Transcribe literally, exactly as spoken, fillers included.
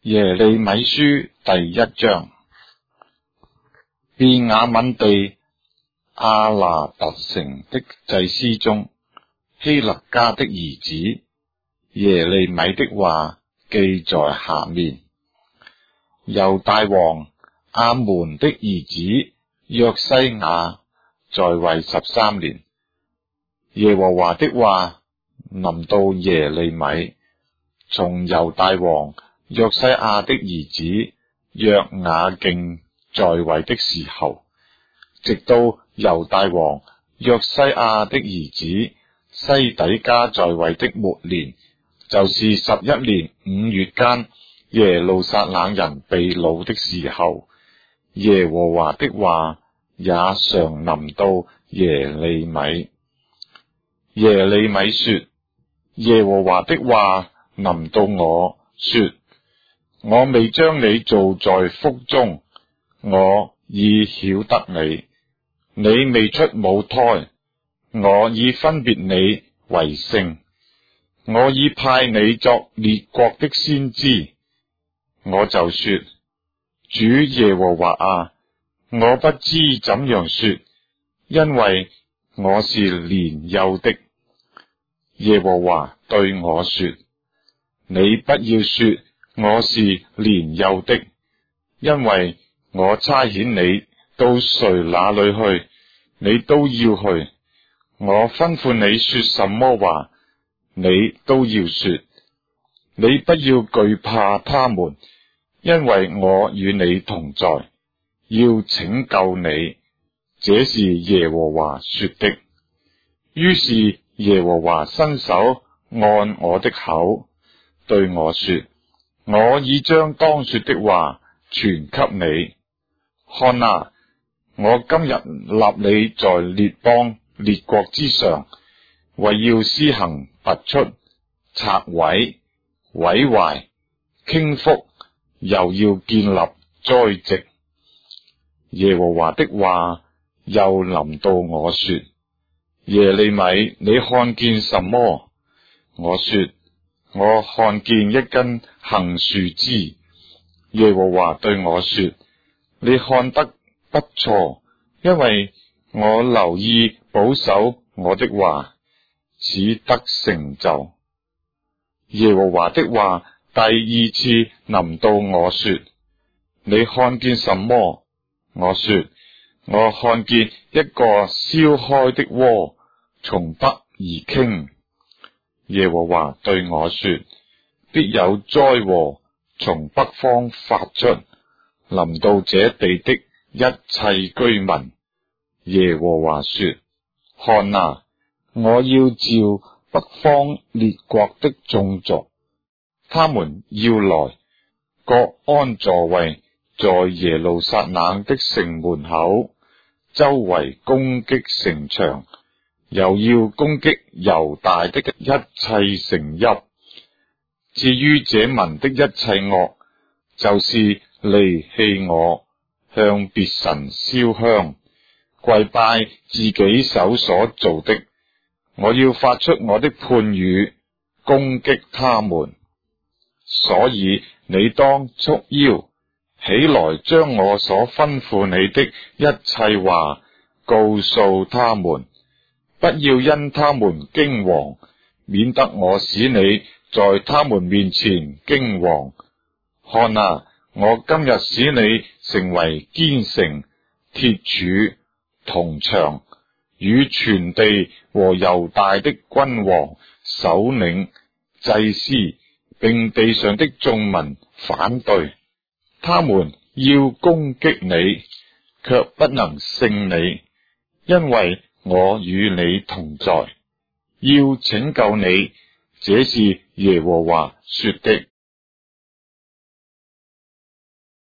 耶利米書第一章。便雅憫地亞拿突城的祭司中，希勒家的兒子耶利米的話記在下面。猶大王亞捫的兒子約西亞在位十三年，耶和華的話臨到耶利米，從猶大王約西亞的兒子約雅敬在位的時候，直到猶大王約西亞的兒子西底家在位的末年，就是十一年五月間，耶路撒冷人被擄的時候，耶和華的話也常臨到耶利米。耶利米說：耶和華的話臨到我說，我未將你造在腹中，我已曉得你；你未出母胎，我已分別你為聖。我已派你作列國的先知。我就說：主耶和華啊，我不知怎樣說，因為我是年幼的。耶和華對我說：你不要說我是年幼的，因為我差遣你到誰那裏去，你都要去。我吩咐你說什麼話，你都要說。你不要懼怕他們，因為我與你同在，要拯救你。這是耶和華說的。於是耶和華伸手按我的口，對我說：我已將當說的話傳給你。看哪，我今日立你在列邦列國之上，為要施行拔出、拆毀、毀壞、傾覆，又要建立、栽植。耶和華的話又臨到我說：耶利米，你看見什麼？我說：我看見一根杏樹枝。耶和華對我說：你看得不錯，因為我留意保守我的話，使得成就。耶和華的話第二次臨到我說：你看見什麼？我說：我看見一個燒開的鍋，從北而傾。耶和華對我說：必有災禍從北方發出，臨到這地的一切居民。耶和華說：看啊，我要召北方列國的眾族，他們要來，各安座位，在耶路撒冷的城門口，周圍攻擊城牆，又要攻擊猶大的一切城邑。至於這民的一切惡，就是離棄我，向別神燒香，跪拜自己手所造的，我要發出我的判語，攻擊他們。所以你當束腰起來，將我所吩咐你的一切話告訴他們，不要因他們驚惶，免得我使你在他們面前驚惶。看啊，我今日使你成為堅城、鐵柱、銅牆，與全地和猶大的君王、首領、祭司，並地上的眾民反對。他們要攻擊你，卻不能勝你，因為我與你同在，要拯救你。這是耶和華說的。